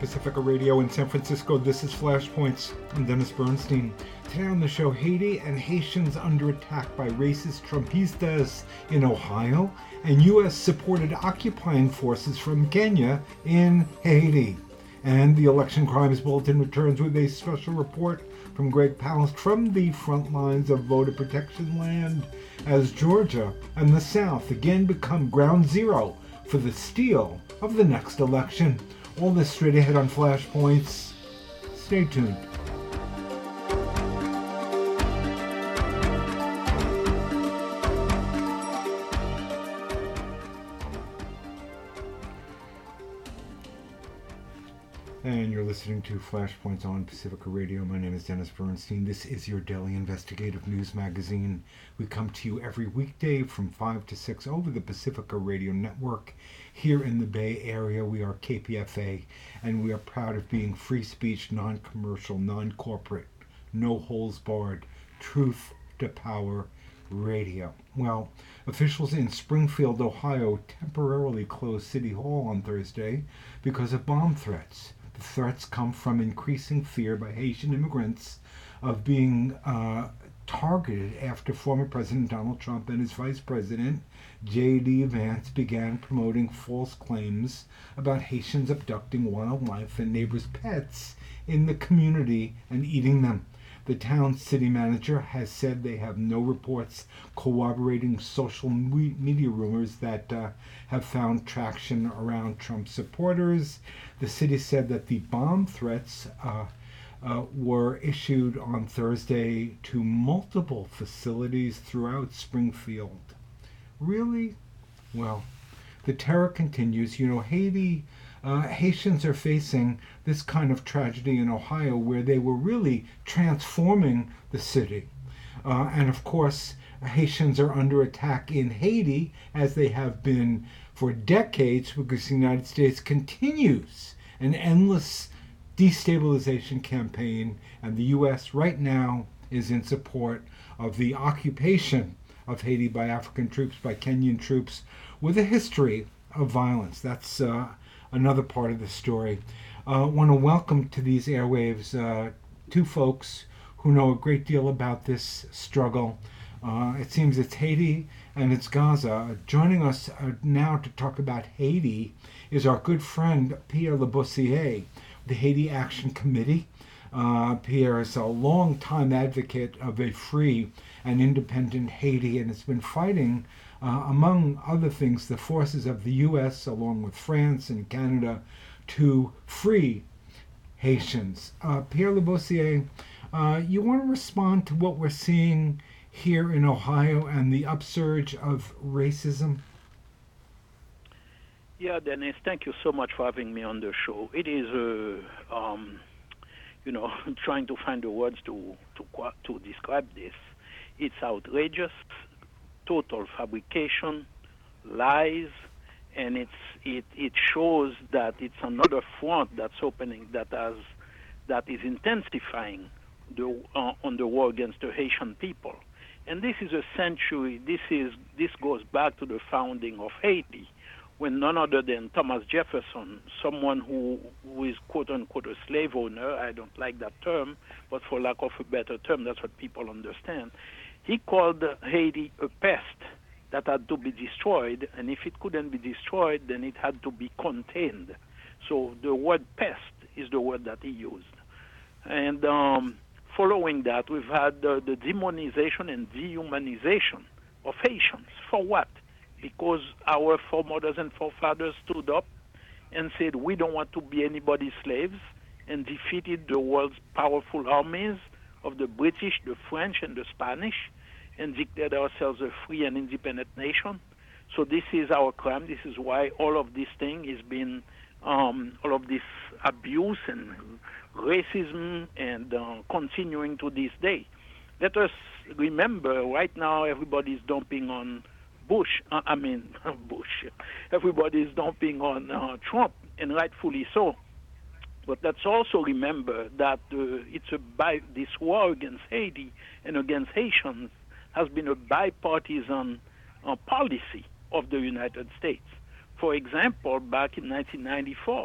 Pacifica Radio in San Francisco. This is Flashpoints. I'm Dennis Bernstein. Today on the show, Haiti and Haitians under attack by racist Trumpistas in Ohio, and U.S.-supported occupying forces from Kenya in Haiti. And the Election Crimes Bulletin returns with a special report from Greg Palast from the front lines of voter protection land as Georgia and the South again become ground zero for the steal of the next election. All this straight ahead on Flashpoints. Stay tuned. And you're listening to Flashpoints on Pacifica Radio. My name is Dennis Bernstein. This is your daily investigative news magazine. We come to you every weekday from 5 to 6 over the Pacifica Radio Network. Here in the Bay Area, we are KPFA, and we are proud of being free speech, non-commercial, non-corporate, no holes barred, truth to power radio. Well, officials in Springfield, Ohio temporarily closed City Hall on Thursday because of bomb threats. The threats come from increasing fear by Haitian immigrants of being targeted after former President Donald Trump and his Vice President, J.D. Vance, began promoting false claims about Haitians abducting wildlife and neighbors' pets in the community and eating them. The town's city manager has said they have no reports corroborating social media rumors that have found traction around Trump supporters. The city said that the bomb threats were issued on Thursday to multiple facilities throughout Springfield. Really? Well, the terror continues. You know, Haitians are facing this kind of tragedy in Ohio where they were really transforming the city. And of course, Haitians are under attack in Haiti, as they have been for decades, because the United States continues an endless destabilization campaign, and the U.S. right now is in support of the occupation of Haiti by African troops, by Kenyan troops, with a history of violence. That's another part of the story. I want to welcome to these airwaves two folks who know a great deal about this struggle. It seems it's Haiti and it's Gaza. Joining us now to talk about Haiti is our good friend Pierre Labossiere, the Haiti Action Committee. Pierre is a long-time advocate of a free and independent Haiti, and has been fighting, among other things, the forces of the U.S. along with France and Canada to free Haitians. Pierre Labossiere, you want to respond to what we're seeing here in Ohio and the upsurge of racism? Yeah, Dennis, thank you so much for having me on the show. It is, trying to find the words to describe this. It's outrageous, total fabrication, lies, and it shows that it's another front that's opening that is intensifying on the war against the Haitian people. And this is a century. This goes back to the founding of Haiti, when none other than Thomas Jefferson, someone who is quote-unquote a slave owner, I don't like that term, but for lack of a better term, that's what people understand, he called Haiti a pest that had to be destroyed, and if it couldn't be destroyed, then it had to be contained. So the word pest is the word that he used. And following that, we've had the demonization and dehumanization of Haitians. For what? Because our foremothers and forefathers stood up and said, we don't want to be anybody's slaves, and defeated the world's powerful armies of the British, the French, and the Spanish, and declared ourselves a free and independent nation. So this is our crime. This is why all of this thing has been, all of this abuse and racism and continuing to this day. Let us remember, right now everybody's dumping on Bush. Everybody's dumping on Trump, and rightfully so. But let's also remember that this war against Haiti and against Haitians has been a bipartisan policy of the United States. For example, back in 1994,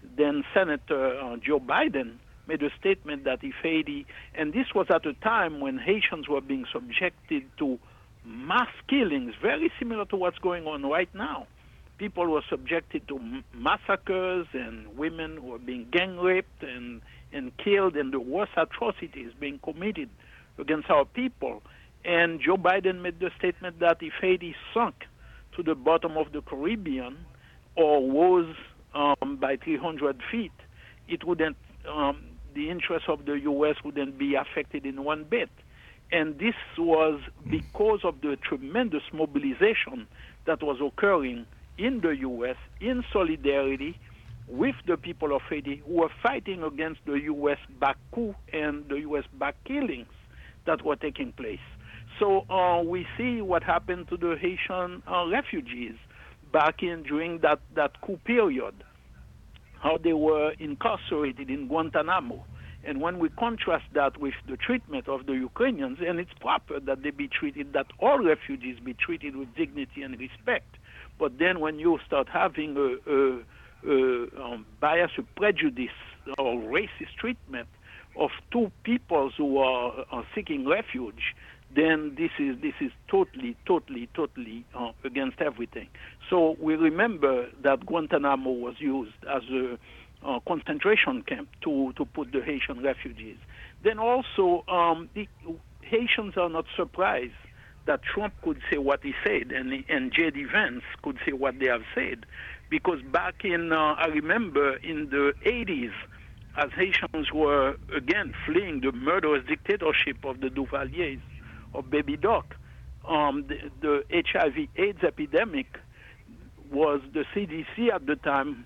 then Senator Joe Biden made a statement that if Haiti, and this was at a time when Haitians were being subjected to mass killings, very similar to what's going on right now. People were subjected to massacres, and women were being gang raped and killed, and the worst atrocities being committed against our people. And Joe Biden made the statement that if Haiti sunk to the bottom of the Caribbean or rose by 300 feet, it wouldn't. The interests of the U.S. wouldn't be affected in one bit. And this was because of the tremendous mobilization that was occurring in the U.S. in solidarity with the people of Haiti who were fighting against the U.S.-backed coup and the U.S.-backed killings that were taking place. So we see what happened to the Haitian refugees back during that coup period, how they were incarcerated in Guantanamo. And when we contrast that with the treatment of the Ukrainians, and it's proper that they be treated, that all refugees be treated with dignity and respect. But then when you start having a bias, a prejudice, or racist treatment of two peoples who are seeking refuge, then this is totally against everything. So we remember that Guantanamo was used as a concentration camp to put the Haitian refugees. Then also, the Haitians are not surprised that Trump could say what he said, and J.D. Vance could say what they have said, because back in, I remember in the 80s, as Haitians were again fleeing the murderous dictatorship of the Duvaliers, of Baby Doc, the HIV/AIDS epidemic was, the CDC at the time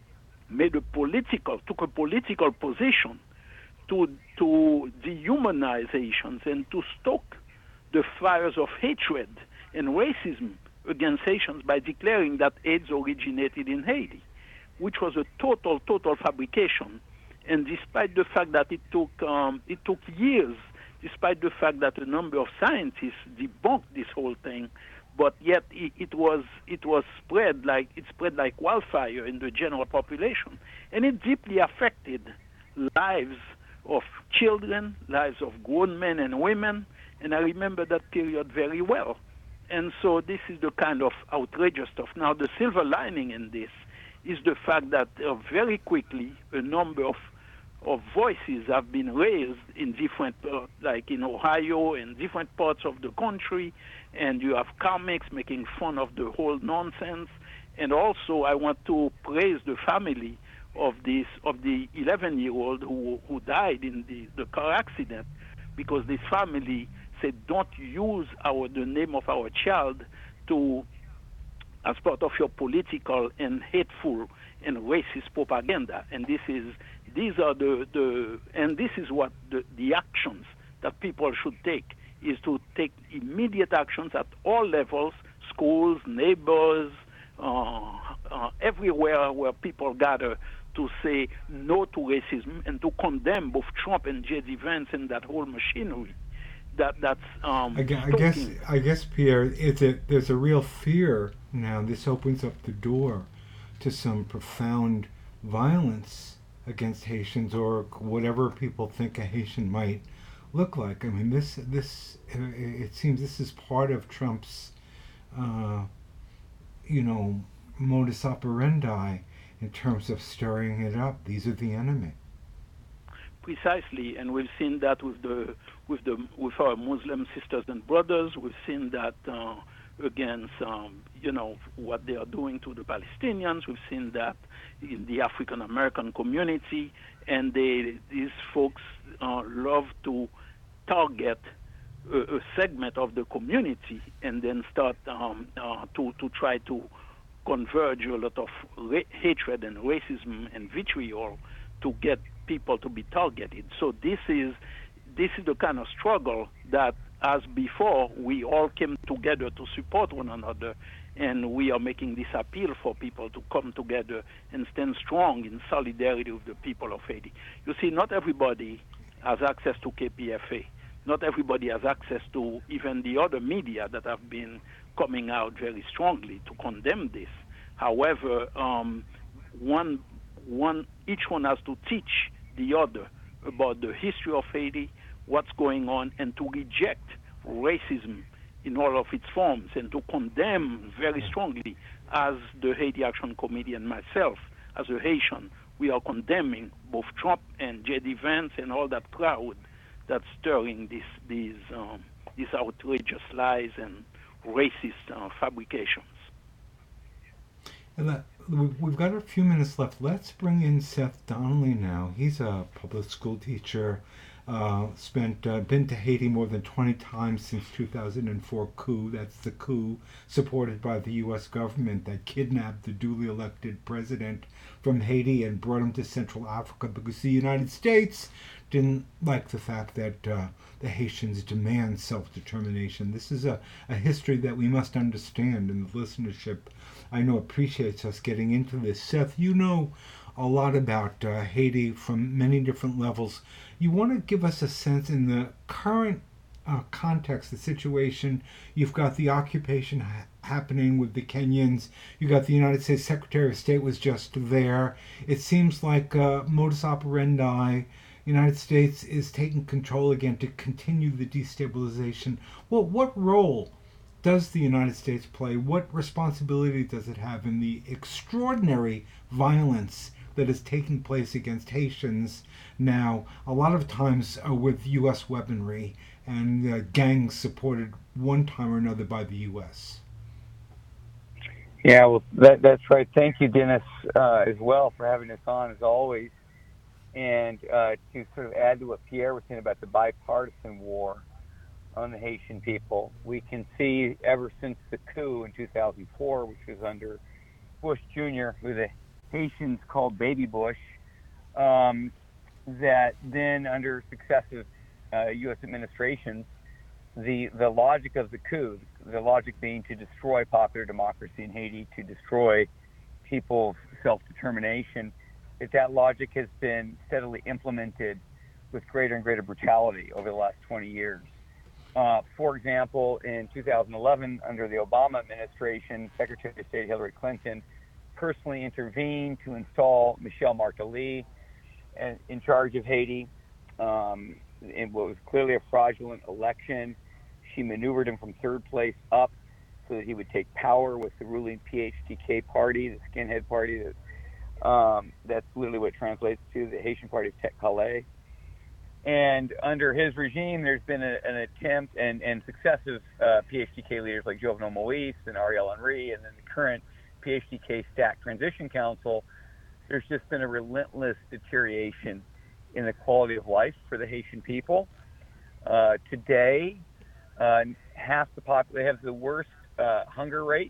took a political position to dehumanize Haitians and to stoke the fires of hatred and racism against Haitians by declaring that AIDS originated in Haiti, which was a total fabrication. And despite the fact that it took years, despite the fact that a number of scientists debunked this whole thing, but yet it spread like wildfire in the general population, and it deeply affected lives of children, lives of grown men and women, and I remember that period very well. And so this is the kind of outrageous stuff. Now, the silver lining in this is the fact that very quickly a number of voices have been raised in different, like in Ohio and different parts of the country, and you have comics making fun of the whole nonsense. And also, I want to praise the family of the 11-year-old who died in the car accident, because this family said, don't use the name of our child as part of your political and hateful and racist propaganda. And this is what the actions that people should take, is to take immediate actions at all levels, schools, neighbors, everywhere where people gather, to say no to racism and to condemn both Trump and J.D. Vance and that whole machinery. I guess, Pierre, there's a real fear now. This opens up the door to some profound violence against Haitians, or whatever people think a Haitian might look like. I mean, it seems this is part of Trump's, modus operandi in terms of stirring it up. These are the enemy. Precisely, and we've seen that with our Muslim sisters and brothers. We've seen that against what they are doing to the Palestinians. We've seen that in the African American community, and these folks love to target a segment of the community and then start to try to converge a lot of hatred and racism and vitriol to get people to be targeted. So this is the kind of struggle that, as before, we all came together to support one another, and we are making this appeal for people to come together and stand strong in solidarity with the people of Haiti. You see, not everybody has access to KPFA. Not everybody has access to even the other media that have been coming out very strongly to condemn this. However, one each one has to teach the other about the history of Haiti, what's going on, and to reject racism in all of its forms and to condemn very strongly, as the Haiti Action Committee and myself, as a Haitian, we are condemning both Trump and J.D. Vance and all that crowd that's stirring these outrageous lies and racist fabrications. And we've got a few minutes left. Let's bring in Seth Donnelly now. He's a public school teacher. Been to Haiti more than 20 times since 2004 coup. That's the coup supported by the U.S. government that kidnapped the duly elected president from Haiti and brought him to Central Africa because the United States didn't like the fact that the Haitians demand self-determination. This is a history that we must understand, and the listenership, I know, appreciates us getting into this. Seth, you know a lot about Haiti from many different levels. You want to give us a sense in the current context, the situation. You've got the occupation happening with the Kenyans. You got the United States Secretary of State was just there. It seems like modus operandi. United States is taking control again to continue the destabilization. Well, what role does the United States play? What responsibility does it have in the extraordinary violence that is taking place against Haitians now, a lot of times with U.S. weaponry and gangs supported one time or another by the U.S.? Yeah, well, that's right. Thank you, Dennis, as well, for having us on, as always. And to sort of add to what Pierre was saying about the bipartisan war on the Haitian people, we can see ever since the coup in 2004, which was under Bush Jr., who the Haitians called Baby Bush, that then under successive U.S. administrations, the logic of the coup, the logic being to destroy popular democracy in Haiti, to destroy people's self-determination, that logic has been steadily implemented with greater and greater brutality over the last 20 years. For example, in 2011, under the Obama administration, Secretary of State Hillary Clinton personally intervened to install Michel Martelly in charge of Haiti in what was clearly a fraudulent election. She maneuvered him from third place up so that he would take power with the ruling PHTK party, the skinhead party. That's literally what it translates to, the Haitian Party of Tech Calais. And under his regime, there's been an attempt, and successive PHTK leaders like Jovenel Moïse and Ariel Henry, and then the current PHTK Stack Transition Council, there's just been a relentless deterioration in the quality of life for the Haitian people. Today, half the they have the worst hunger rates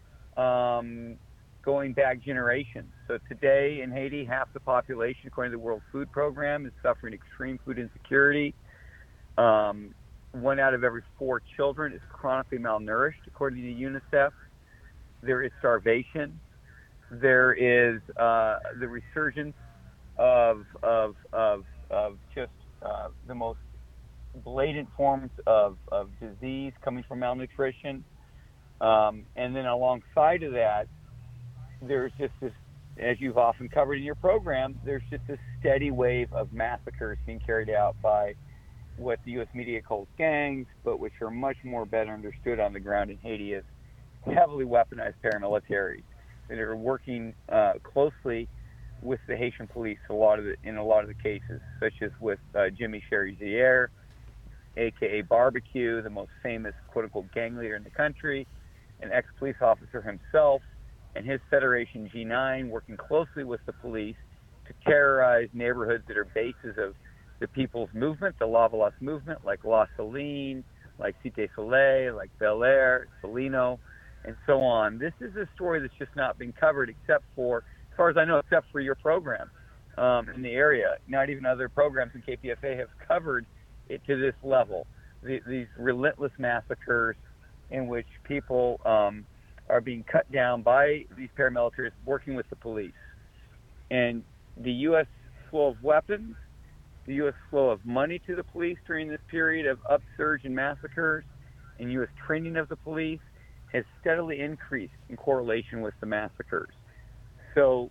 going back generations. So today in Haiti, half the population, according to the World Food Program, is suffering extreme food insecurity. 1 out of every 4 children is chronically malnourished, according to UNICEF. There is starvation. There is the resurgence of just the most blatant forms of disease coming from malnutrition. And then alongside of that, there's just this, as you've often covered in your program, there's just this steady wave of massacres being carried out by what the U.S. media calls gangs, but which are much more better understood on the ground in Haiti as heavily weaponized paramilitaries that are working closely with the Haitian police in a lot of the cases, such as with Jimmy Cherizier, a.k.a. Barbecue, the most famous quote-unquote gang leader in the country, an ex-police officer himself, and his Federation G9 working closely with the police to terrorize neighborhoods that are bases of the people's movement, the Lavalas movement, like La Saline, like Cité Soleil, like Bel Air, Salino, and so on. This is a story that's just not been covered except for, as far as I know, except for your program in the area. Not even other programs in KPFA have covered it to this level. These relentless massacres in which people are being cut down by these paramilitaries working with the police. And the U.S. flow of weapons, the U.S. flow of money to the police during this period of upsurge in massacres, and U.S. training of the police has steadily increased in correlation with the massacres. So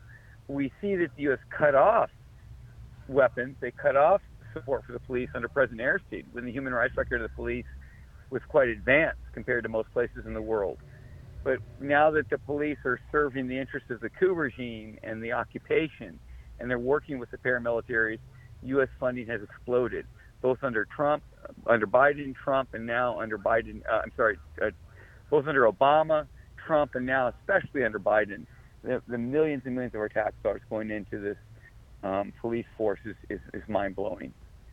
we see that the U.S. cut off weapons. They cut off support for the police under President Aristide, when the human rights record of the police was quite advanced compared to most places in the world. But now that the police are serving the interests of the coup regime and the occupation, and they're working with the paramilitaries, U.S. funding has exploded, both under Trump, under Biden, Trump, and now under Biden. Both under Obama, Trump, and now especially under Biden. The millions and millions of our tax dollars going into this police force is mind-blowing.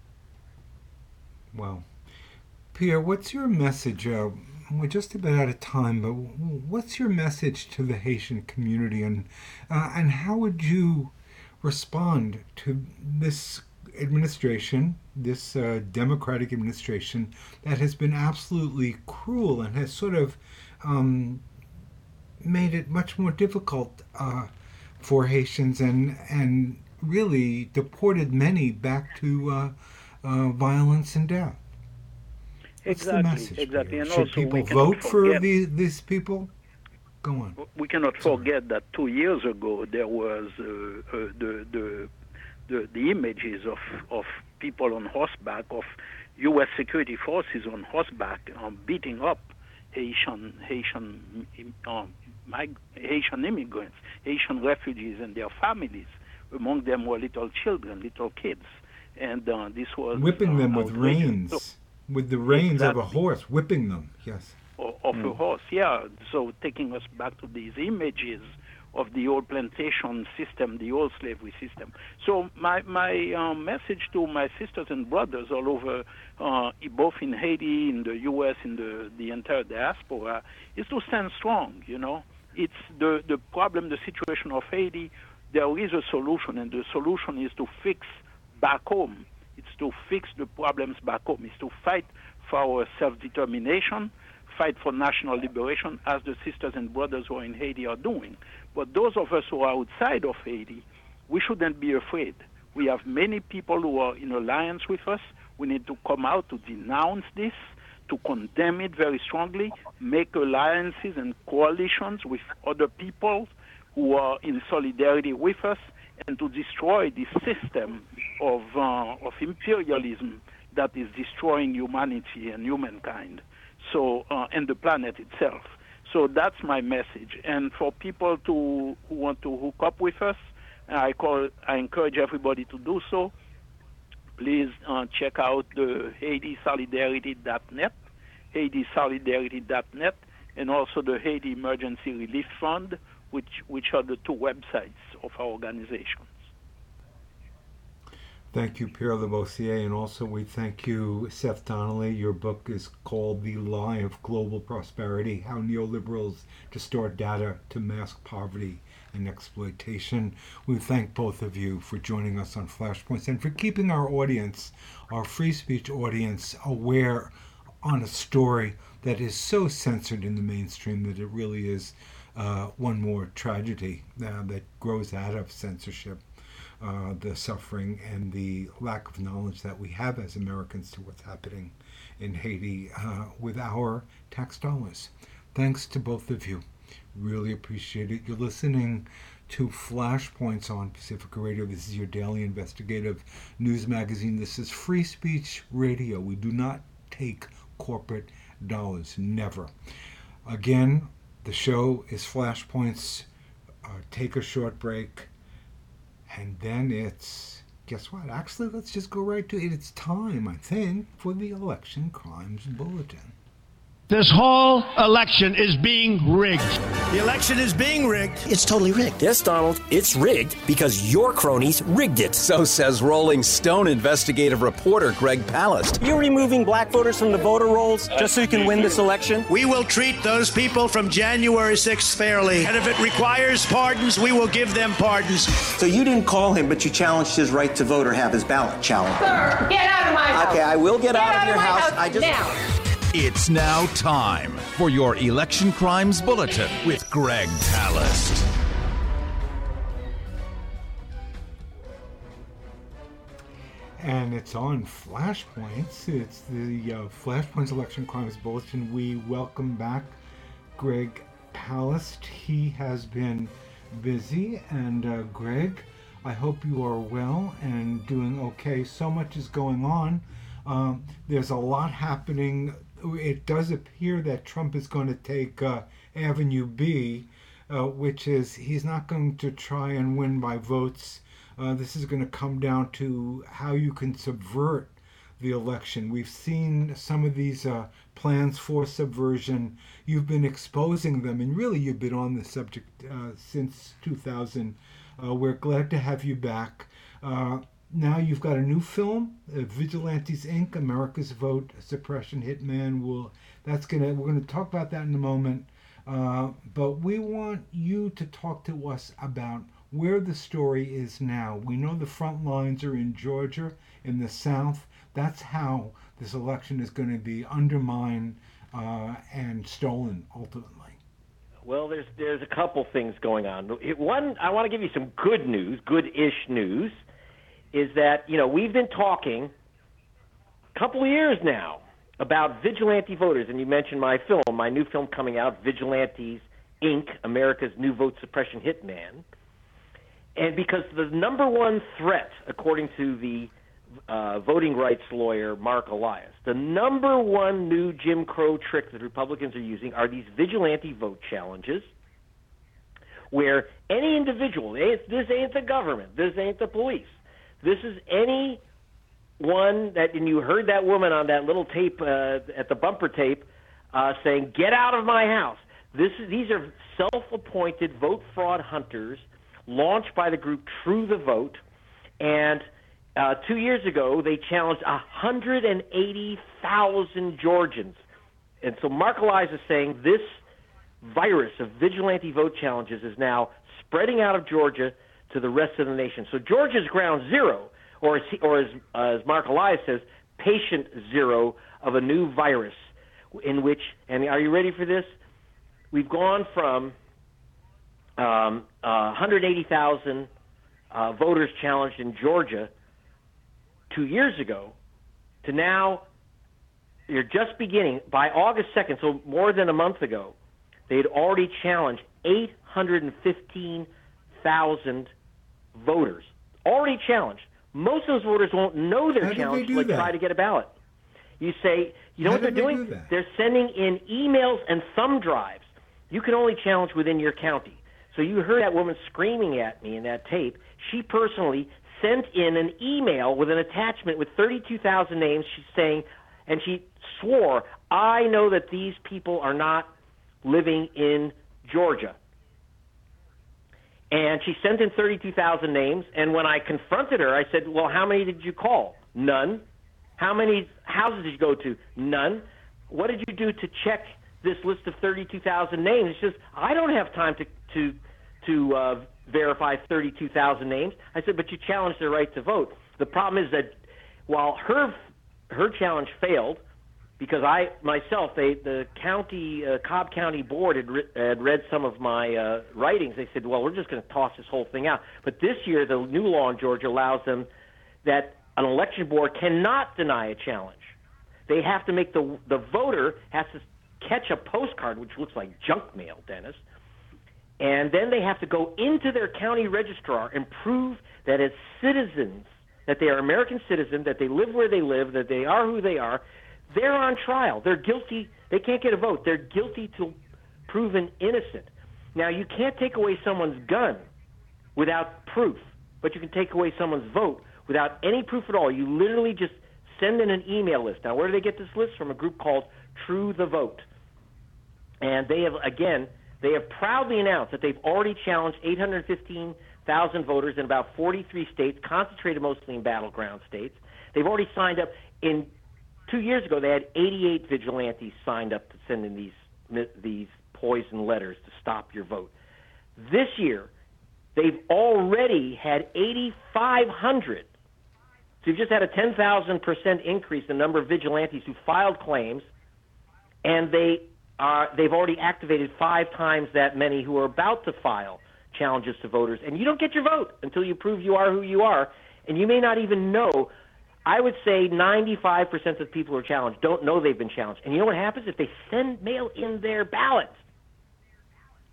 Well, Pierre, what's your message? We're just about out of time, but what's your message to the Haitian community, and how would you respond to this administration, this Democratic administration that has been absolutely cruel and has sort of made it much more difficult for Haitians and really deported many back to violence and death? What's the message? Exactly. And should also people vote for these people? Go on. We cannot forget that 2 years ago there was the images of people on horseback, of U.S. security forces on horseback, beating up Haitian immigrants, Haitian refugees and their families. Among them were little children, little kids, and this was whipping them with reins. So, with the reins of a horse, whipping them, yes. Of a horse, yeah. So taking us back to these images of the old plantation system, the old slavery system. So my message to my sisters and brothers all over, both in Haiti, in the U.S., in the entire diaspora, is to stand strong, you know. It's the problem, the situation of Haiti, there is a solution, and the solution is to fix back home. It's to fix the problems back home. It's to fight for our self-determination, fight for national liberation, as the sisters and brothers who are in Haiti are doing. But those of us who are outside of Haiti, we shouldn't be afraid. We have many people who are in alliance with us. We need to come out to denounce this, to condemn it very strongly, make alliances and coalitions with other people who are in solidarity with us, and to destroy this system of imperialism that is destroying humanity and humankind, so and the planet itself. So that's my message. And for people who want to hook up with us, I encourage everybody to do so. Please check out the HaitiSolidarity.net, HaitiSolidarity.net, and also the Haiti Emergency Relief Fund, which are the two websites of our organizations. Thank you, Pierre Leboeuf, and also we thank you, Seth Donnelly. Your book is called The Lie of Global Prosperity, How Neoliberals Distort Data to Mask Poverty and Exploitation. We thank both of you for joining us on Flashpoints and for keeping our audience, our free speech audience, aware on a story that is so censored in the mainstream that it really is one more tragedy that grows out of censorship. The suffering and the lack of knowledge that we have as Americans to what's happening in Haiti with our tax dollars. Thanks to both of you. Really appreciate it. You're listening to Flashpoints on Pacifica Radio. This is your daily investigative news magazine. This is Free Speech Radio. We do not take corporate dollars. Never. Again, the show is Flashpoints. Take a short break. And then it's, guess what? Actually, let's just go right to it. It's time, I think, for the Election Crimes Bulletin. This whole election is being rigged. The election is being rigged. It's totally rigged. Yes, Donald, it's rigged because your cronies rigged it. So says Rolling Stone investigative reporter Greg Palast. You're removing black voters from the voter rolls just so you can win this election? We will treat those people from January 6th fairly. And if it requires pardons, we will give them pardons. So you didn't call him, but you challenged his right to vote or have his ballot challenged. Sir, get out of my house. Okay, I will get out of your house. Now. It's now time for your Election Crimes Bulletin with Greg Palast. And it's on Flashpoints. It's the Flashpoints Election Crimes Bulletin. We welcome back Greg Palast. He has been busy. And Greg, I hope you are well and doing okay. So much is going on. There's a lot happening. It does appear that Trump is going to take Avenue B, which is he's not going to try and win by votes. This is going to come down to how you can subvert the election. We've seen some of these plans for subversion. You've been exposing them, and really you've been on the subject since 2000. We're glad to have you back. Now you've got a new film, Vigilantes Inc., America's Vote Suppression Hitman. We're going to talk about that in a moment. But we want you to talk to us about where the story is now. We know the front lines are in Georgia, in the South. That's how this election is going to be undermined and stolen ultimately. Well, there's a couple things going on. One, I want to give you some good news, good-ish news, is that, we've been talking a couple of years now about vigilante voters, and you mentioned my new film coming out, Vigilantes Inc., America's New Vote Suppression Hitman. And because the number one threat, according to the voting rights lawyer Mark Elias, the number one new Jim Crow trick that Republicans are using are these vigilante vote challenges, where any individual, this ain't the government, this ain't the police, this is any one that, and you heard that woman on that little tape at the bumper tape saying, "Get out of my house." These are self-appointed vote fraud hunters launched by the group True the Vote, and 2 years ago they challenged 180,000 Georgians. And so Mark Elias is saying this virus of vigilante vote challenges is now spreading out of Georgia to the rest of the nation. So Georgia's ground zero, or as Mark Elias says, patient zero of a new virus in which, and are you ready for this? We've gone from 180,000 voters challenged in Georgia 2 years ago to now you're just beginning. By August 2nd, so more than a month ago, they had already challenged 815,000 voters. Already challenged. Most of those voters won't know they're challenged until they try to get a ballot. You say, you know what they're doing? They're sending in emails and thumb drives. You can only challenge within your county. So you heard that woman screaming at me in that tape. She personally sent in an email with an attachment with 32,000 names. She's saying, and she swore, "I know that these people are not living in Georgia." And she sent in 32,000 names, and when I confronted her, I said, "Well, how many did you call?" "None." "How many houses did you go to?" "None." "What did you do to check this list of 32,000 names?" She says, "I don't have time to verify 32,000 names." I said, "But you challenged their right to vote." The problem is that while her challenge failed, because the county Cobb County board had read some of my writings. They said, "Well, we're just going to toss this whole thing out." But this year, the new law in Georgia allows them that an election board cannot deny a challenge. They have to make the voter has to catch a postcard, which looks like junk mail, Dennis, and then they have to go into their county registrar and prove that as citizens, that they are American citizens, that they live where they live, that they are who they are. They're on trial. They're guilty. They can't get a vote. They're guilty till proven innocent. Now, you can't take away someone's gun without proof, but you can take away someone's vote without any proof at all. You literally just send in an email list. Now, where do they get this list? From a group called True the Vote. And they have proudly announced that they've already challenged 815,000 voters in about 43 states, concentrated mostly in battleground states. They've already signed up. 2 years ago, they had 88 vigilantes signed up to send in these poison letters to stop your vote. This year, they've already had 8,500. So you've just had a 10,000% increase in the number of vigilantes who filed claims, and they've already activated 5 times that many who are about to file challenges to voters. And you don't get your vote until you prove you are who you are, and you may not even know. I would say 95% of the people who are challenged don't know they've been challenged. And you know what happens? If they mail in their ballots,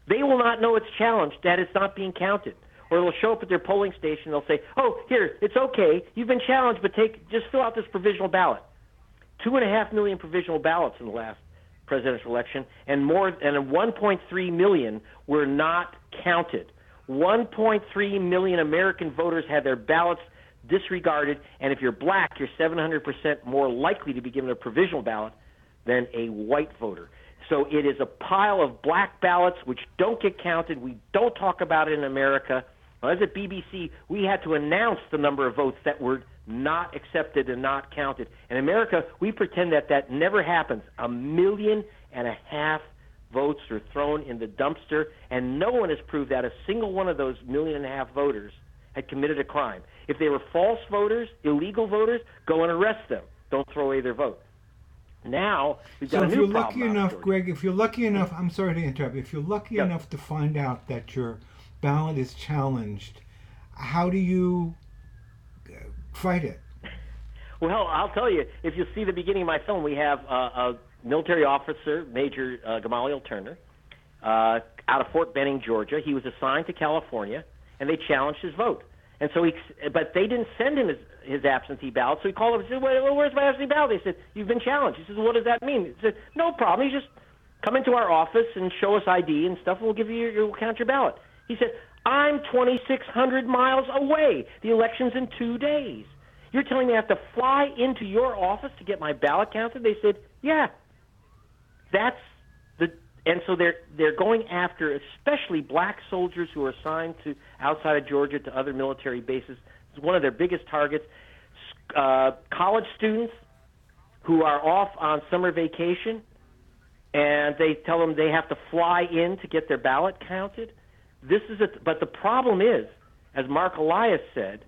They will not know it's challenged, that it's not being counted. Or they'll show up at their polling station, they'll say, oh, here, it's okay, you've been challenged, but just fill out this provisional ballot. 2.5 million provisional ballots in the last presidential election, and 1.3 million were not counted. 1.3 million American voters had their ballots disregarded, and if you're black, you're 700% more likely to be given a provisional ballot than a white voter. So it is a pile of black ballots which don't get counted. We don't talk about it in America. Well, as at BBC, we had to announce the number of votes that were not accepted and not counted. In America, we pretend that never happens. 1.5 million votes are thrown in the dumpster, and no one has proved that a single one of those 1.5 million voters had committed a crime. If they were false voters, illegal voters, go and arrest them. Don't throw away their vote. Now, we've got a new problem. So if you're lucky enough, Greg, if you're lucky enough, I'm sorry to interrupt, if you're lucky enough to find out that your ballot is challenged, how do you fight it? Well, I'll tell you, if you see the beginning of my film, we have a military officer, Major Gamaliel Turner, out of Fort Benning, Georgia. He was assigned to California, and they challenged his vote. And so but they didn't send him his absentee ballot, so he called up and said, well, where's my absentee ballot? They said, you've been challenged. He says, what does that mean? He said, no problem. You just come into our office and show us ID and stuff, and we'll give you we'll count your ballot. He said, I'm 2,600 miles away. The election's in 2 days. You're telling me I have to fly into your office to get my ballot counted? They said, yeah. And so they're going after especially black soldiers who are assigned to outside of Georgia to other military bases. It's one of their biggest targets. College students who are off on summer vacation, and they tell them they have to fly in to get their ballot counted. But the problem is, as Mark Elias said,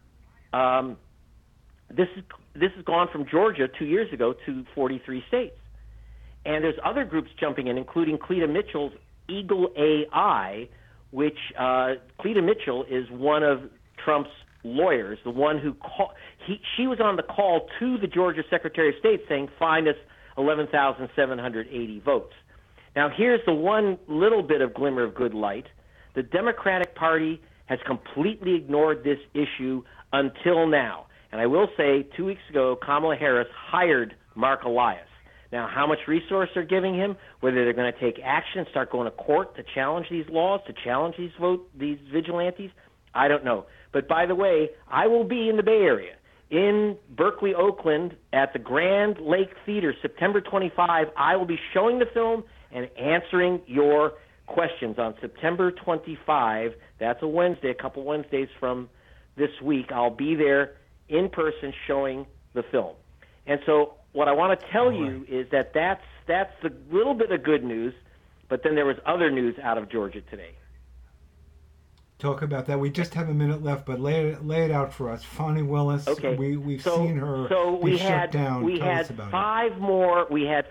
this has gone from Georgia 2 years ago to 43 states. And there's other groups jumping in, including Cleta Mitchell's Eagle AI, which Cleta Mitchell is one of Trump's lawyers, the one who she was on the call to the Georgia Secretary of State saying, find us 11,780 votes. Now, here's the one little bit of glimmer of good light. The Democratic Party has completely ignored this issue until now. And I will say, 2 weeks ago, Kamala Harris hired Mark Elias. Now, how much resource they're giving him, whether they're going to take action, start going to court to challenge these laws, to challenge these vigilantes, I don't know. But by the way, I will be in the Bay Area, in Berkeley, Oakland, at the Grand Lake Theater, September 25. I will be showing the film and answering your questions on September 25. That's a Wednesday, a couple Wednesdays from this week. I'll be there in person showing the film. And so what I want to tell you is that's the little bit of good news, but then there was other news out of Georgia today. Talk about that. We just have a minute left, but lay it out for us. Fani Willis, okay. We've seen her be shut down. We Tell had us about five more. We had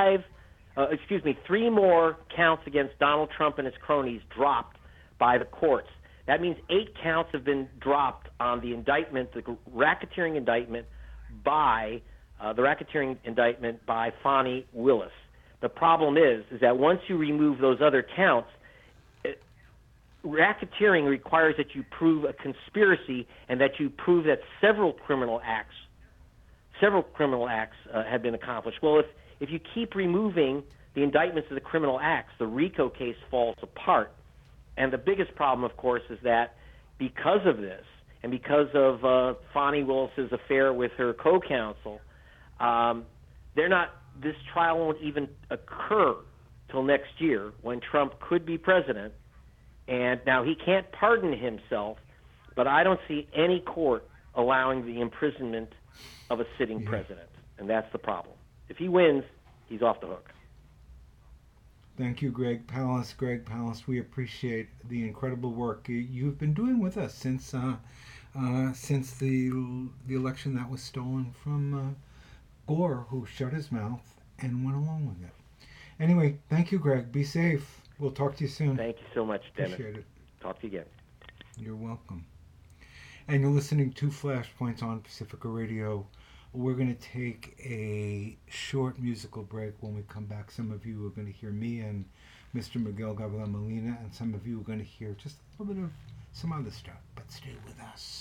three more counts against Donald Trump and his cronies dropped by the courts. That means 8 counts have been dropped on the indictment, the racketeering indictment by Fani Willis. The problem is that once you remove those other counts, racketeering requires that you prove a conspiracy and that you prove that several criminal acts have been accomplished. Well, if you keep removing the indictments of the criminal acts, the RICO case falls apart. And the biggest problem, of course, is that because of this and because of Fani Willis's affair with her co-counsel, this trial won't even occur till next year when Trump could be president. And now he can't pardon himself, but I don't see any court allowing the imprisonment of a sitting president. And that's the problem. If he wins, he's off the hook. Thank you, Greg Palast. Greg Palast, we appreciate the incredible work you've been doing with us since the election that was stolen from Gore, who shut his mouth and went along with it. Anyway, thank you, Greg. Be safe. We'll talk to you soon. Thank you so much, Dennis. Appreciate it. Talk to you again. You're welcome. And you're listening to Flashpoints on Pacifica Radio. We're going to take a short musical break. When we come back, some of you are going to hear me and Mr. Miguel Gabriel Molina, and some of you are going to hear just a little bit of some other stuff, but stay with us.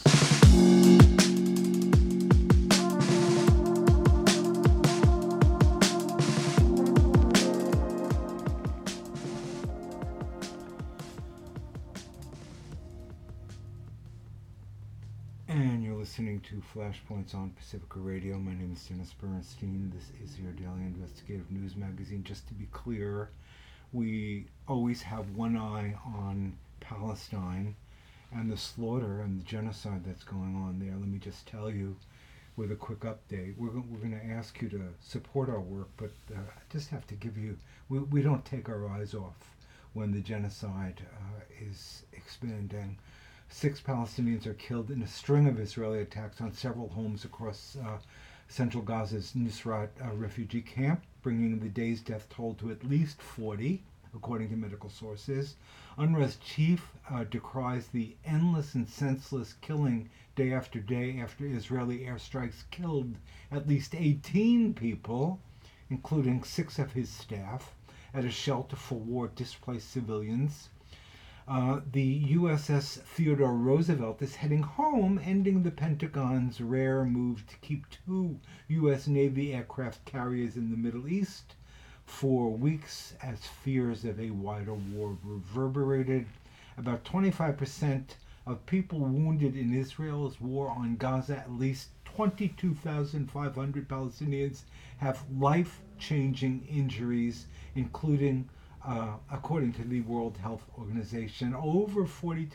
And you're listening to Flashpoints on Pacifica Radio. My name is Dennis Bernstein. This is your daily investigative news magazine. Just to be clear, we always have one eye on Palestine and the slaughter and the genocide that's going on there. Let me just tell you with a quick update. We're going to ask you to support our work, but I just have to give you, we don't take our eyes off when the genocide is expanding. 6 Palestinians are killed in a string of Israeli attacks on several homes across central Gaza's Nusrat refugee camp, bringing the day's death toll to at least 40, according to medical sources. UNRWA's chief decries the endless and senseless killing day after Israeli airstrikes killed at least 18 people, including 6 of his staff, at a shelter for war-displaced civilians. The USS Theodore Roosevelt is heading home, ending the Pentagon's rare move to keep 2 U.S. Navy aircraft carriers in the Middle East for weeks as fears of a wider war reverberated. About 25% of people wounded in Israel's war on Gaza, at least 22,500 Palestinians, have life-changing injuries, including according to the World Health Organization, over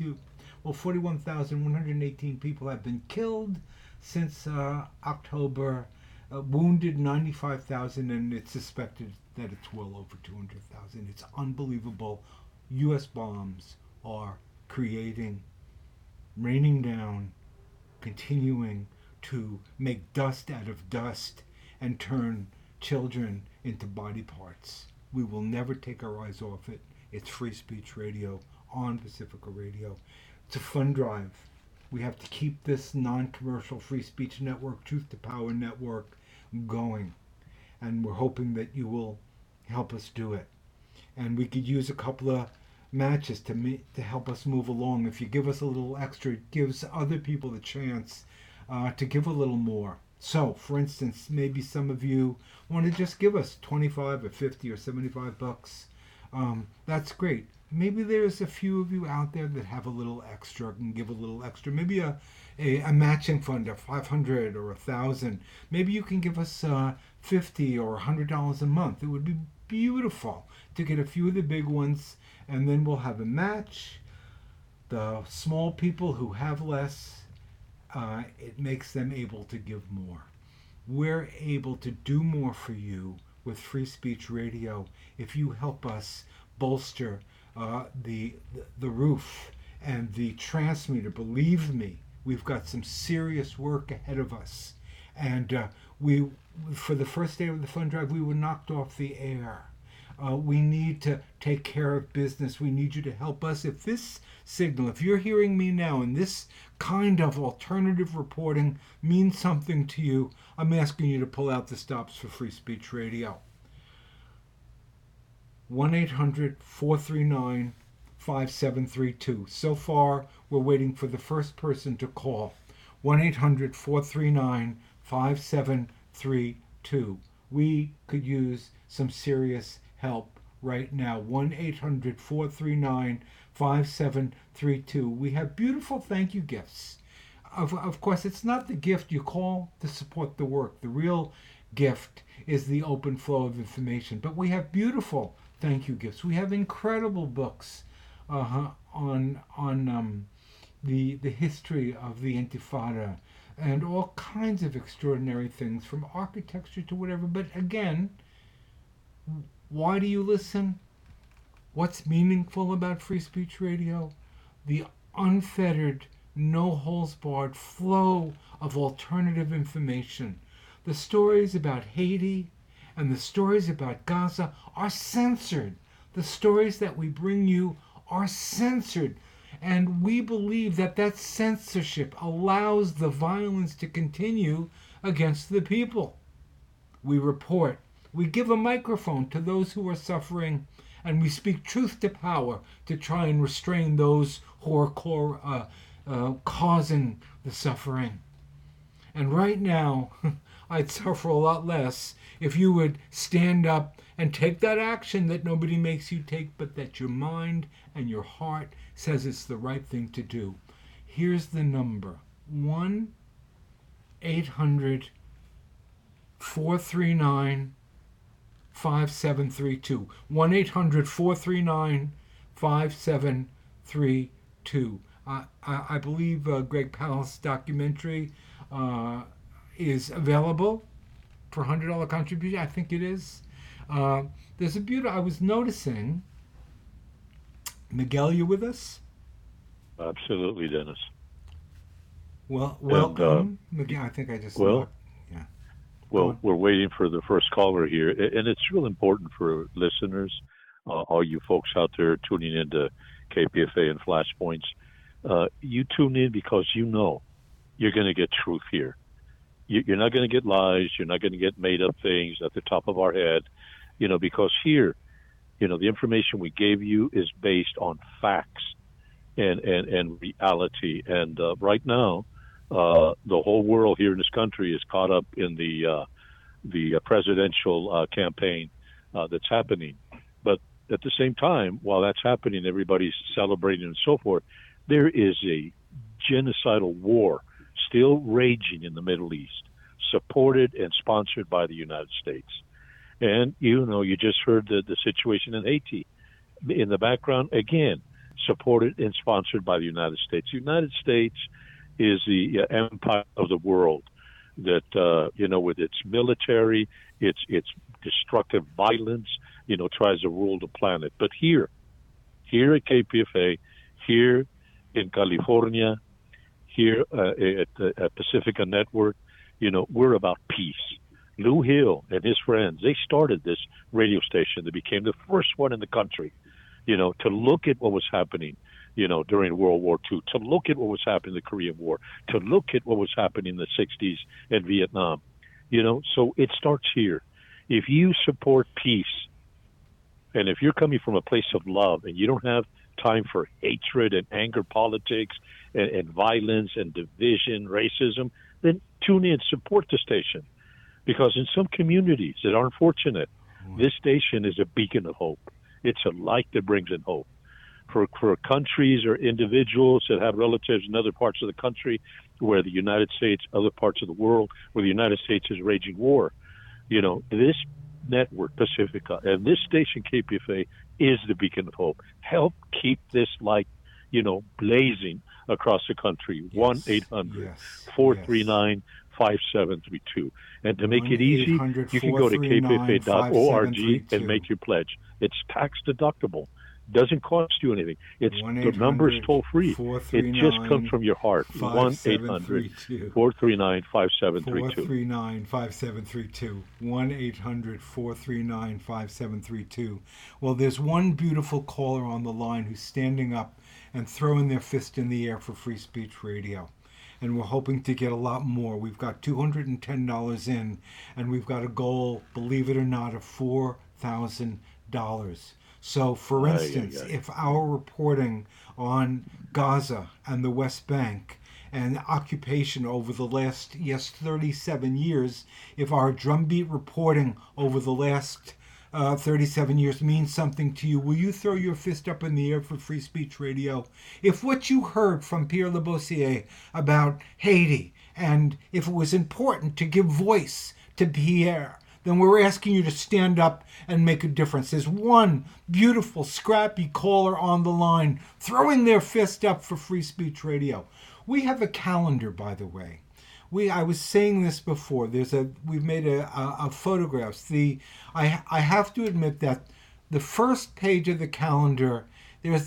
41,118 people have been killed since October, wounded 95,000, and it's suspected that it's well over 200,000. It's unbelievable. U.S. bombs are raining down, continuing to make dust out of dust and turn children into body parts. We will never take our eyes off it. It's Free Speech Radio on Pacifica Radio. It's a fund drive. We have to keep this non-commercial free speech network, Truth to Power network, going. And we're hoping that you will help us do it. And we could use a couple of matches to help us move along. If you give us a little extra, it gives other people the chance to give a little more. So, for instance, maybe some of you want to just give us 25 or 50 or 75 bucks. That's great. Maybe there's a few of you out there that have a little extra, and give a little extra. Maybe a matching fund of 500 or 1,000. Maybe you can give us $50 or $100 a month. It would be beautiful to get a few of the big ones, and then we'll have a match. The small people who have less, it makes them able to give more. We're able to do more for you with Free Speech Radio if you help us bolster the roof and the transmitter. Believe me, we've got some serious work ahead of us. And for the first day of the fund drive, we were knocked off the air. We need to take care of business. We need you to help us. If this signal, if you're hearing me now and this kind of alternative reporting means something to you, I'm asking you to pull out the stops for Free Speech Radio. 1-800-439-5732. So far, we're waiting for the first person to call. 1-800-439-5732. We could use some serious help right now. 1-800-439-5732. We have beautiful thank you gifts. Of course, it's not the gift you call to support the work. The real gift is the open flow of information. But we have beautiful thank you gifts. We have incredible books on the history of the Intifada and all kinds of extraordinary things, from architecture to whatever. But again, why do you listen? What's meaningful about Free Speech Radio? The unfettered, no-holds-barred flow of alternative information. The stories about Haiti and the stories about Gaza are censored. The stories that we bring you are censored. And we believe that that censorship allows the violence to continue against the people. We report. We give a microphone to those who are suffering and we speak truth to power to try and restrain those who are causing the suffering. And right now, I'd suffer a lot less if you would stand up and take that action that nobody makes you take, but that your mind and your heart says it's the right thing to do. Here's the number: 1-800-439-5732. 1-800-439-5732. I believe Greg Palast's documentary is available for $100 contribution. I think it is. There's a beautiful. I was noticing. Miguel, you with us? Absolutely, Dennis. Well, welcome, Miguel. I think I just. Well, we're waiting for the first caller here, and it's real important for listeners, all you folks out there tuning into KPFA and Flashpoints. You tune in because you know you're going to get truth here. You're not going to get lies. You're not going to get made up things at the top of our head, because here, the information we gave you is based on facts and reality. And right now, the whole world here in this country is caught up in the presidential campaign that's happening. But at the same time, while that's happening, everybody's celebrating and so forth. There is a genocidal war still raging in the Middle East, supported and sponsored by the United States. And, you just heard the situation in Haiti. In the background, again, supported and sponsored by the United States. The United States is the empire of the world that, with its military, its destructive violence, tries to rule the planet. But here at KPFA, here in California, here at Pacifica Network, we're about peace. Lou Hill and his friends, they started this radio station that became the first one in the country, to look at what was happening, during World War II, to look at what was happening in the Korean War, to look at what was happening in the 60s and Vietnam, so it starts here. If you support peace, and if you're coming from a place of love and you don't have time for hatred and anger politics and violence and division, racism, then tune in, support the station. Because in some communities that aren't fortunate, this station is a beacon of hope. It's a light that brings in hope. For countries or individuals that have relatives in other parts of the country where the United States, other parts of the world where the United States is raging war, this network, Pacifica, and this station, KPFA, is the beacon of hope. Help keep this light, blazing across the country. 1-800-439-5732. And to make it easy, you can go to kpfa.org and make your pledge. It's tax deductible. Doesn't cost you anything. The number's toll free. It just comes from your heart. 1-800-439-5732. 439-5732. 1-800-439-5732. Well, there's one beautiful caller on the line who's standing up and throwing their fist in the air for Free Speech Radio. And we're hoping to get a lot more. We've got $210 in, and we've got a goal, believe it or not, of $4,000. So, for instance, if our reporting on Gaza and the West Bank and occupation over the last, 37 years, if our drumbeat reporting over the last 37 years means something to you, will you throw your fist up in the air for Free Speech Radio? If what you heard from Pierre Lebossier about Haiti, and if it was important to give voice to Pierre, then we're asking you to stand up and make a difference. There's one beautiful, scrappy caller on the line throwing their fist up for Free Speech Radio. We have a calendar, by the way. I was saying this before. We've made a photographs. I have to admit that the first page of the calendar, there's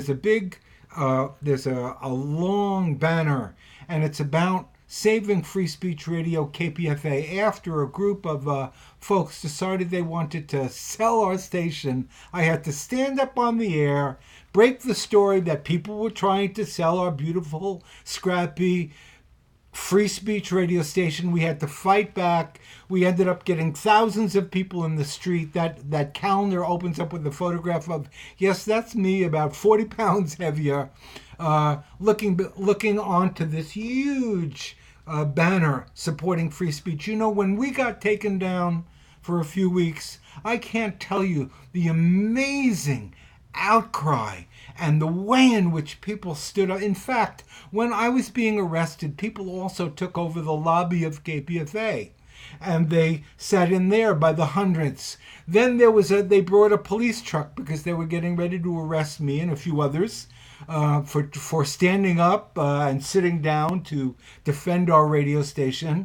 a long banner, and it's about saving Free Speech Radio KPFA. After a group of folks decided they wanted to sell our station, I had to stand up on the air, break the story that people were trying to sell our beautiful, scrappy, free speech radio station. We had to fight back. We ended up getting thousands of people in the street. That calendar opens up with a photograph of, yes, that's me, about 40 pounds heavier, looking onto this huge banner supporting free speech. You know, when we got taken down for a few weeks, I can't tell you the amazing outcry and the way in which people stood up. In fact, when I was being arrested, people also took over the lobby of KPFA, and they sat in there by the hundreds. Then they brought a police truck because they were getting ready to arrest me and a few others for standing up and sitting down to defend our radio station.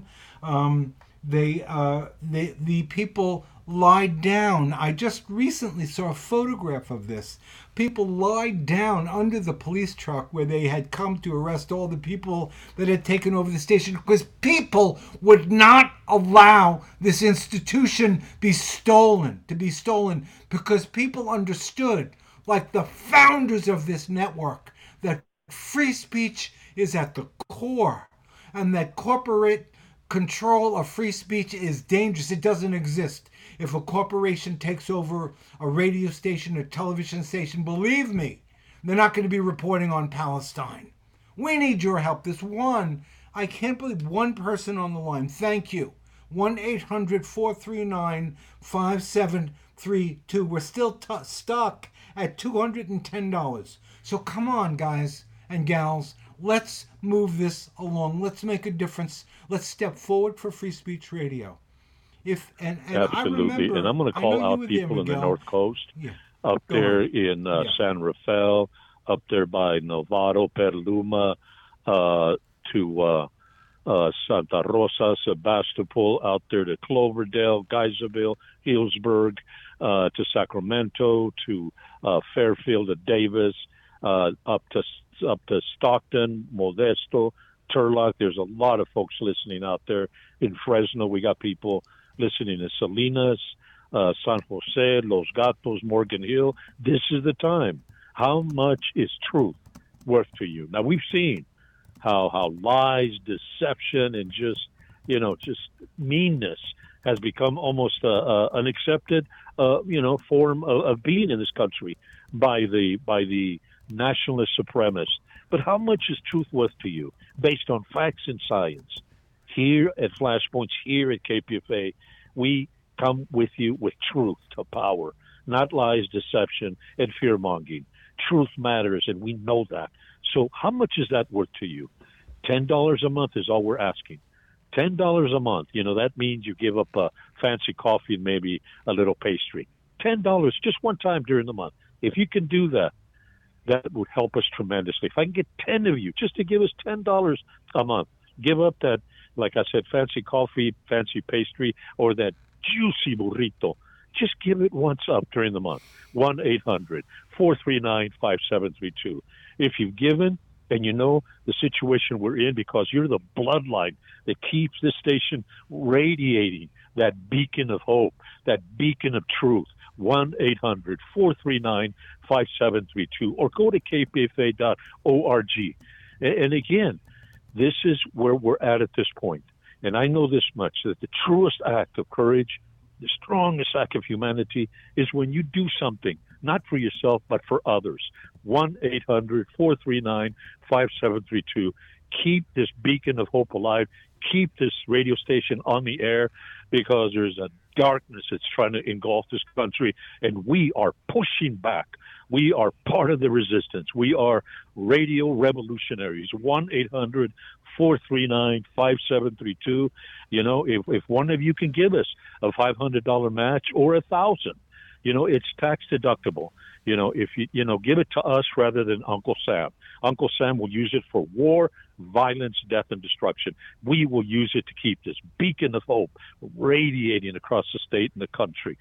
The people lied down. I just recently saw a photograph of this. People lied down under the police truck where they had come to arrest all the people that had taken over the station, because people would not allow this institution to be stolen, because people understood, like the founders of this network, that free speech is at the core, and that corporate control of free speech is dangerous. It doesn't exist. If a corporation takes over a radio station, a television station, believe me, they're not going to be reporting on Palestine. We need your help. I can't believe one person on the line. Thank you. 1-800-439-5732. We're still stuck at $210. So come on, guys and gals. Let's move this along. Let's make a difference. Let's step forward for free speech radio. Absolutely. And I'm going to call out people in the North Coast, up there in San Rafael, up there by Novato, Petaluma, to Santa Rosa, Sebastopol, out there to Cloverdale, Geyserville, Healdsburg, to Sacramento, to Fairfield, to Davis, up to Stockton, Modesto, Turlock. There's a lot of folks listening out there. In Fresno, we got people listening to Salinas, San Jose, Los Gatos, Morgan Hill. This is the time. How much is truth worth to you? Now, we've seen how lies, deception, and just meanness has become almost an accepted, form of being in this country by the nationalist supremacists. But how much is truth worth to you based on facts and science? Here at Flashpoints, here at KPFA, we come with you with truth to power, not lies, deception, and fear-mongering. Truth matters, and we know that. So how much is that worth to you? $10 a month is all we're asking. $10 a month. That means you give up a fancy coffee and maybe a little pastry. $10 just one time during the month. If you can do that, that would help us tremendously. If I can get 10 of you just to give us $10 a month, give up that, like I said, fancy coffee, fancy pastry, or that juicy burrito. Just give it once up during the month. 1-800-439-5732. If you've given and you know the situation we're in because you're the bloodline that keeps this station radiating that beacon of hope, that beacon of truth, 1-800-439-5732, or go to kpfa.org. And again, this is where we're at this point. And I know this much, that the truest act of courage, the strongest act of humanity, is when you do something, not for yourself, but for others. 1-800-439-5732. Keep this beacon of hope alive. Keep this radio station on the air, because there's a darkness that's trying to engulf this country, and we are pushing back. We are part of the resistance. We are radio revolutionaries. 1-800-439-5732. If one of you can give us a $500 match or $1,000, it's tax deductible. If you give it to us rather than Uncle Sam. Uncle Sam will use it for war, violence, death, and destruction. We will use it to keep this beacon of hope radiating across the state and the country.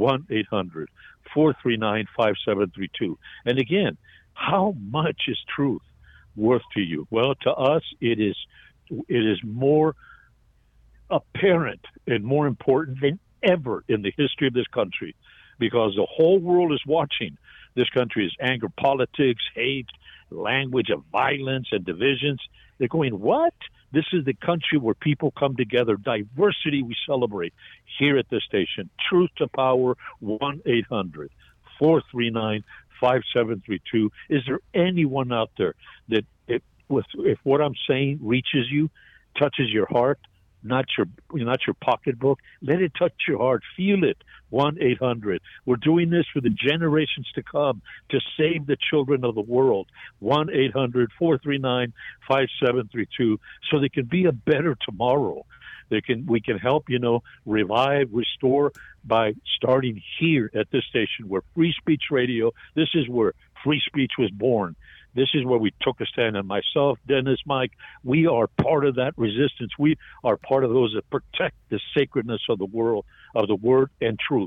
1-800-439-5732. And again, how much is truth worth to you? Well, to us, it is more apparent and more important than ever in the history of this country, because the whole world is watching this country's anger politics, hate, language of violence and divisions. They're going, what? This is the country where people come together. Diversity we celebrate here at this station. Truth to Power, 1-800-439-5732. Is there anyone out there that if what I'm saying reaches you, touches your heart, not your pocketbook, let it touch your heart. Feel it. 1-800. We're doing this for the generations to come to save the children of the world. 1-800-439-5732 so there can be a better tomorrow. We can help, revive, restore by starting here at this station where Free Speech Radio, this is where free speech was born. This is where we took a stand. And myself, Dennis, Mike, we are part of that resistance. We are part of those that protect the sacredness of the world, of the word and truth.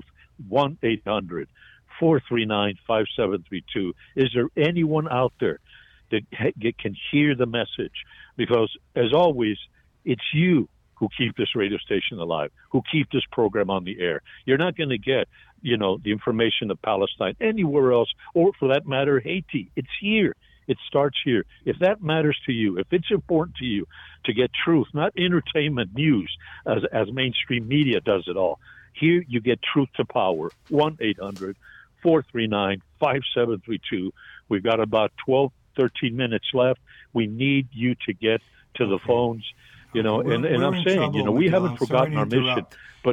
1-800-439-5732. Is there anyone out there that can hear the message? Because, as always, it's you who keep this radio station alive, who keep this program on the air. You're not going to get, the information of Palestine anywhere else, or for that matter, Haiti. It's here. It starts here. If that matters to you, if it's important to you to get truth, not entertainment news as mainstream media does it all, here you get Truth to Power. 1-800-439-5732. We've got about 12, 13 minutes left. We need you to get to the phones. And I'm saying, we haven't forgotten our mission, but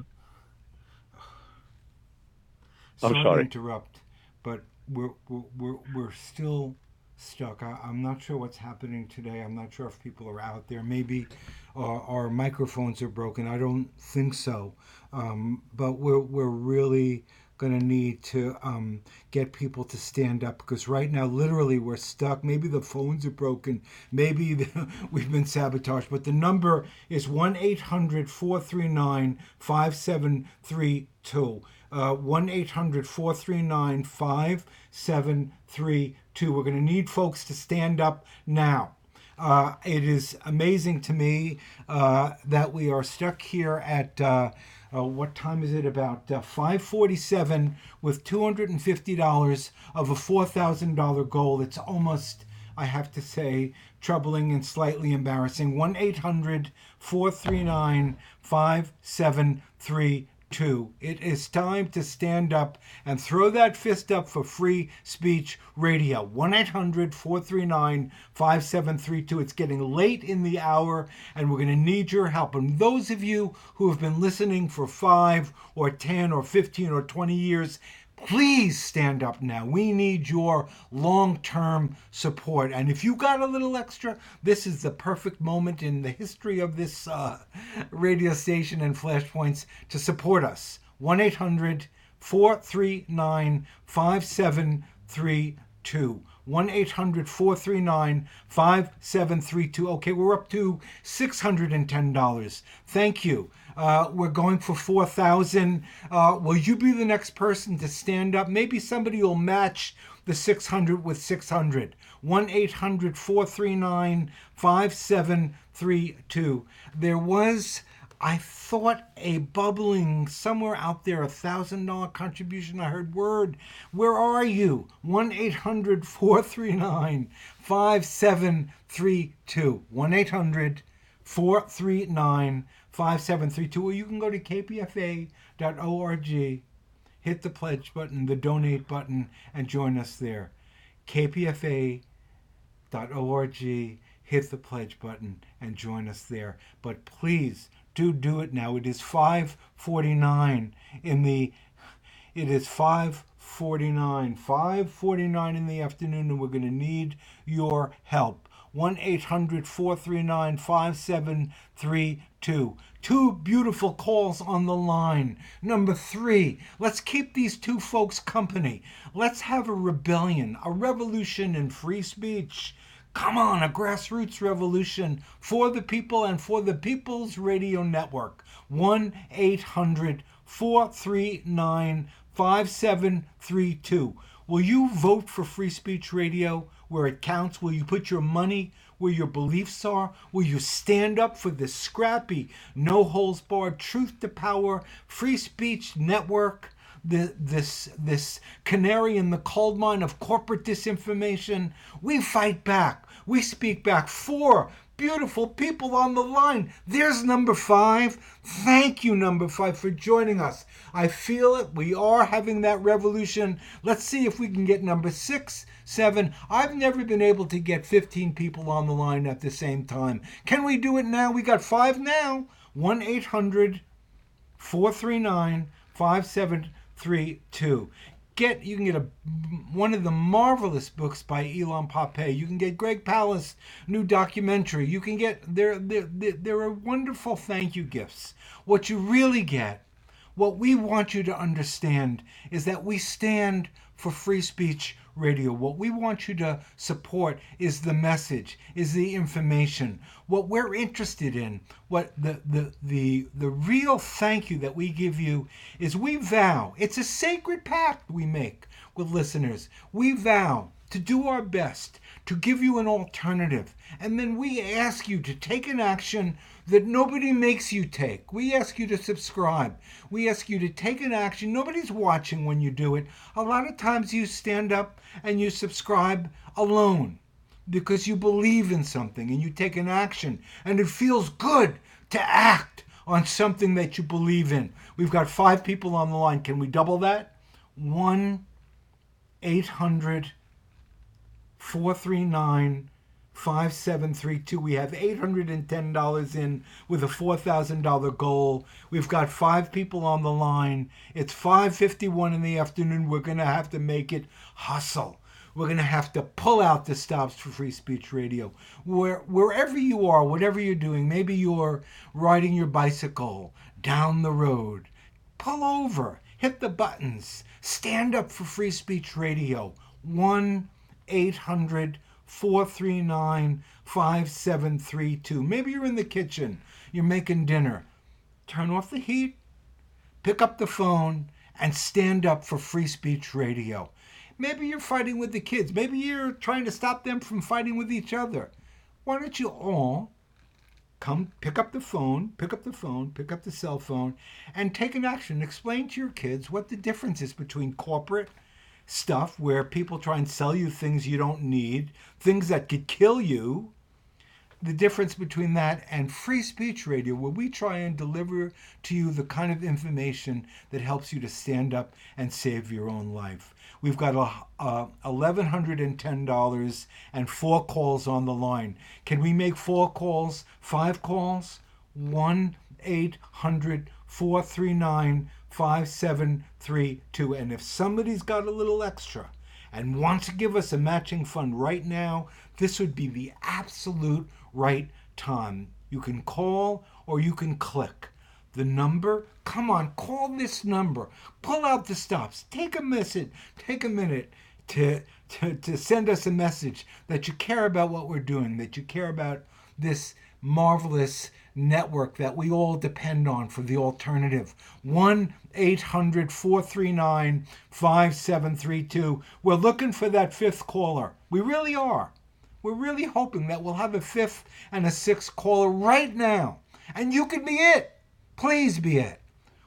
I'm sorry to interrupt, but we're still stuck. I'm not sure what's happening today. I'm not sure if people are out there. Maybe our microphones are broken. I don't think so. But we're really going to need to get people to stand up, because right now, literally, we're stuck. Maybe the phones are broken. Maybe we've been sabotaged. But the number is 1-800-439-5732. 1-800-439-5732. We're going to need folks to stand up now. It is amazing to me that we are stuck here at, what time is it? About 5:47 with $250 of a $4,000 goal. It's almost, I have to say, troubling and slightly embarrassing. 1-800-439-5732. It is time to stand up and throw that fist up for Free Speech Radio. 1-800-439-5732. It's getting late in the hour, and we're going to need your help. And those of you who have been listening for 5 or 10 or 15 or 20 years, please stand up now. We need your long-term support. And if you got a little extra, this is the perfect moment in the history of this radio station and Flashpoints to support us. 1-800-439-5732. 1-800-439-5732. Okay, we're up to $610. Thank you. We're going for 4,000. Will you be the next person to stand up? Maybe somebody will match the 600 with 600. 1-800-439-5732. There was, I thought, a bubbling somewhere out there, $1,000 contribution. I heard word. Where are you? 1-800-439-5732. 1-800-439-5732. Or you can go to kpfa.org, hit the pledge button, the donate button, and join us there. kpfa.org, hit the pledge button, and join us there. But please do it now. It is 5:49 it is 5:49 in the afternoon, and we're going to need your help. 1-800-439-5732. 2 beautiful calls on the line. Number 3, let's keep these 2 folks company. Let's have a rebellion, a revolution in free speech. Come on, a grassroots revolution for the people and for the People's Radio Network. 1-800-439-5732. Will you vote for Free Speech Radio where it counts? Will you put your money where your beliefs are? Will you stand up for this scrappy, no-holds-barred, truth to power, free speech network? This canary in the coal mine of corporate disinformation? We fight back. We speak back for beautiful people on the line. There's number 5. Thank you, number 5, for joining us. I feel it. We are having that revolution. Let's see if we can get number 6, 7. I've never been able to get 15 people on the line at the same time. Can we do it now? We got 5 now. 1-800-439-5732. You can get one of the marvelous books by Elon Pape. You can get Greg Palast' new documentary. You can get there are wonderful thank you gifts. What you really get, what we want you to understand, is that we stand for free speech radio. What we want you to support is the message, is the information. What we're interested in, what the real thank you that we give you is we vow. It's a sacred pact we make with listeners. We vow to do our best to give you an alternative, and then we ask you to take an action that nobody makes you take. We ask you to subscribe. We ask you to take an action. Nobody's watching when you do it. A lot of times you stand up and you subscribe alone because you believe in something and you take an action, and it feels good to act on something that you believe in. We've got 5 people on the line. Can we double that? 1-800-439-5732. We have $810 in with a $4,000 goal. We've got 5 people on the line. It's 5:51 in the afternoon. We're going to have to make it hustle. We're going to have to pull out the stops for free speech radio. Wherever you are, whatever you're doing, maybe you're riding your bicycle down the road. Pull over. Hit the buttons. Stand up for free speech radio. 1-800-439-5732. Maybe you're in the kitchen. You're making dinner. Turn off the heat. Pick up the phone and stand up for free speech radio. Maybe you're fighting with the kids. Maybe you're trying to stop them from fighting with each other. Why don't you all come pick up the cell phone, and take an action. Explain to your kids what the difference is between corporate stuff where people try and sell you things you don't need, things that could kill you, the difference between that and free speech radio, where we try and deliver to you the kind of information that helps you to stand up and save your own life. We've got $1,110 and 4 calls on the line. Can we make 4 calls, 5 calls? 1-800-439-5732. And if somebody's got a little extra and wants to give us a matching fund right now, this would be the absolute right time. You can call or you can click. The number, come on, call this number. Pull out the stops. Take a minute to send us a message that you care about what we're doing, that you care about this marvelous network that we all depend on for the alternative. 1-800-439-5732. We're looking for that 5th caller. We really are. We're really hoping that we'll have a 5th and a 6th caller right now. And you could be it. Please be it.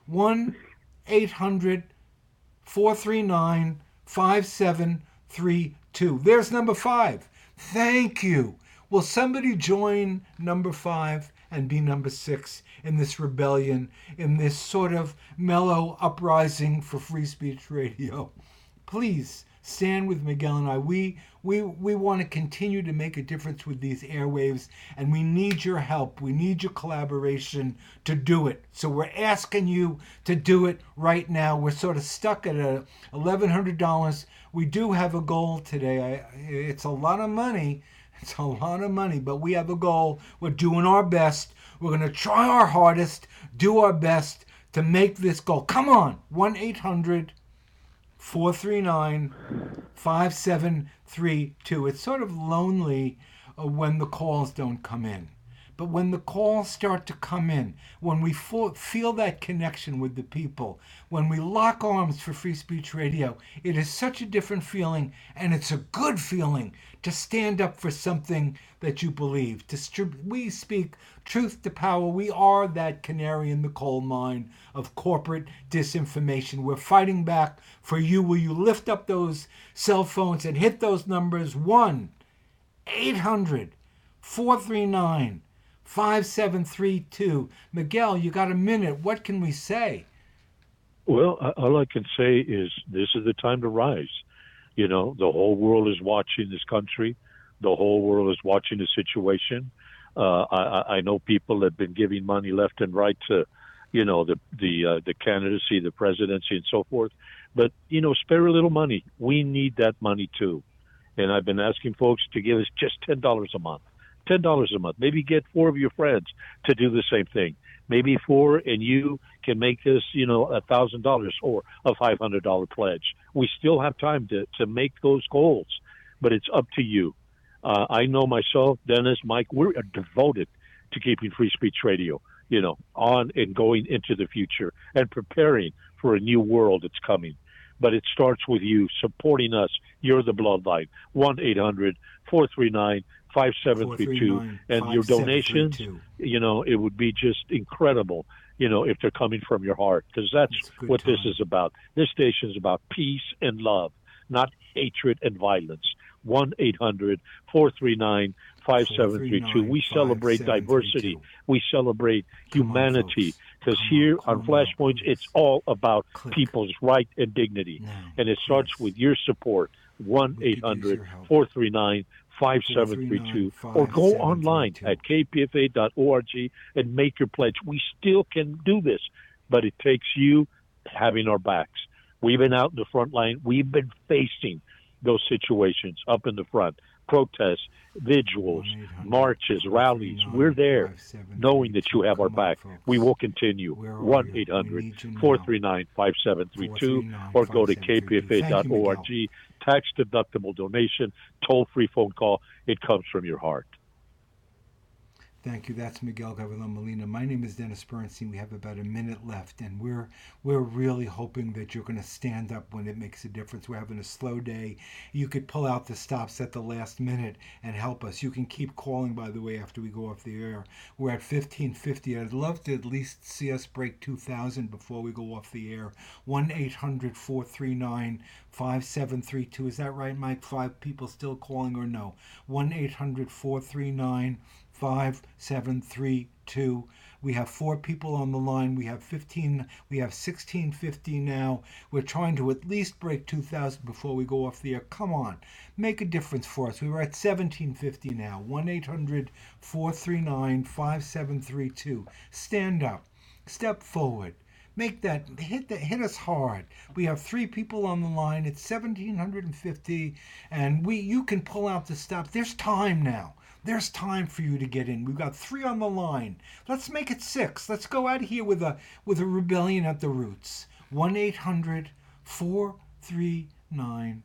1-800-439-5732. There's number 5. Thank you. Will somebody join number 5 and be number 6 in this rebellion, in this sort of mellow uprising for free speech radio? Please stand with Miguel and I. We want to continue to make a difference with these airwaves, and we need your help. We need your collaboration to do it. So we're asking you to do it right now. We're sort of stuck at $1,100. We do have a goal today. It's a lot of money. It's a lot of money, but we have a goal. We're doing our best. We're going to try our hardest, do our best to make this goal. Come on, 1-800-439-5732. It's sort of lonely when the calls don't come in. But when the calls start to come in, when we feel that connection with the people, when we lock arms for free speech radio, it is such a different feeling, and it's a good feeling to stand up for something that you believe. We speak truth to power. We are that canary in the coal mine of corporate disinformation. We're fighting back for you. Will you lift up those cell phones and hit those numbers? 1-800 439-5732. Miguel, you got a minute. What can we say? Well, all I can say is this is the time to rise. You know, the whole world is watching this country. The whole world is watching the situation. I know people have been giving money left and right to, you know, the candidacy, the presidency, and so forth. But, you know, spare a little money. We need that money too. And I've been asking folks to give us just $10 a month. $10 a month. Maybe get 4 of your friends to do the same thing. Maybe 4, and you can make this, you know, $1,000 or a $500 pledge. We still have time to make those goals, but it's up to you. I know myself, Dennis, Mike, we're devoted to keeping Free Speech Radio, you know, on and going into the future and preparing for a new world that's coming. But it starts with you supporting us. You're the bloodline. 1-800-439-5732. And your donations, you know, it would be just incredible, you know, if they're coming from your heart, because that's what this is about. This station is about peace and love, not hatred and violence. 1-800-439-5732. We celebrate diversity. We celebrate humanity. Because here on Flashpoints, it's all about people's right and dignity. And it starts with your support. 1-800-439-5732. Or go online at kpfa.org and make your pledge. We still can do this, but it takes you having our backs. We've been out in the front line. We've been facing those situations up in the front, protests, vigils, marches, rallies. We're there knowing that you have our back. We will continue. 1-800-439-5732 or go to kpfa.org. Tax-deductible donation, toll-free phone call. It comes from your heart. Thank you. That's Miguel Gavilan Molina. My name is Dennis Bernstein. We have about a minute left, and we're really hoping that you're going to stand up when it makes a difference. We're having a slow day. You could pull out the stops at the last minute and help us. You can keep calling, by the way, after we go off the air. We're at 1550. I'd love to at least see us break 2,000 before we go off the air. 1-800-439-5732. Is that right, Mike? 5 people still calling or no? 1-800-439-5732. We have 4 people on the line. We have 1650 now. We're trying to at least break 2,000 before we go off the air. Come on, make a difference for us. We were at 1750 now. 1-800-439-5732. Stand up, step forward. Make that, hit us hard. We have 3 people on the line. It's 1750, and you can pull out the stop. There's time now. There's time for you to get in. We've got 3 on the line. Let's make it 6. Let's go out here with a rebellion at the roots. 1-800-439-5732.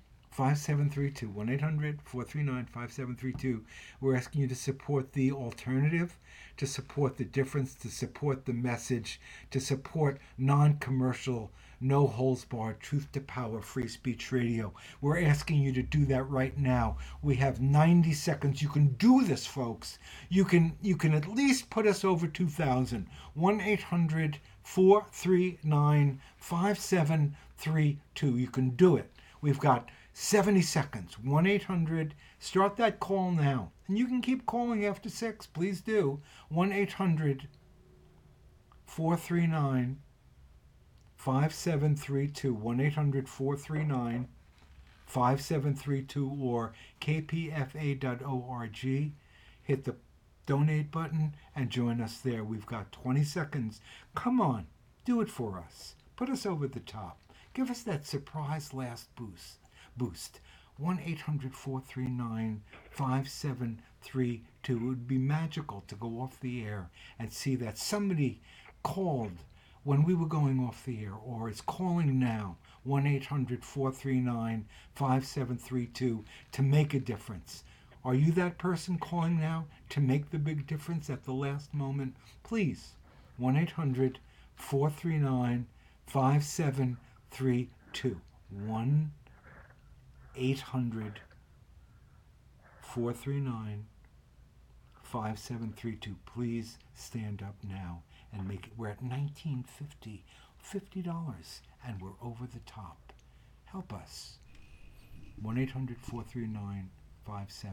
1-800-439-5732. We're asking you to support the alternative, to support the difference, to support the message, to support non-commercial, no holds barred, truth to power, free speech radio. We're asking you to do that right now. We have 90 seconds. You can do this, folks. You can at least put us over 2,000. 1-800-439-5732. You can do it. We've got 70 seconds. 1-800. Start that call now. And you can keep calling after 6. Please do. 1-800-439-5732. 1-800-439-5732 or kpfa.org. Hit the donate button and join us there. We've got 20 seconds. Come on, do it for us. Put us over the top. Give us that surprise last boost. 1-800-439-5732. It would be magical to go off the air and see that somebody called when we were going off the air, or is calling now. 1-800-439-5732 to make a difference. Are you that person calling now to make the big difference at the last moment? Please, 1-800-439-5732. 1-800-439-5732. Please stand up now and make it. We're at $19.50, $50, and we're over the top. Help us. 1-800-439-5732.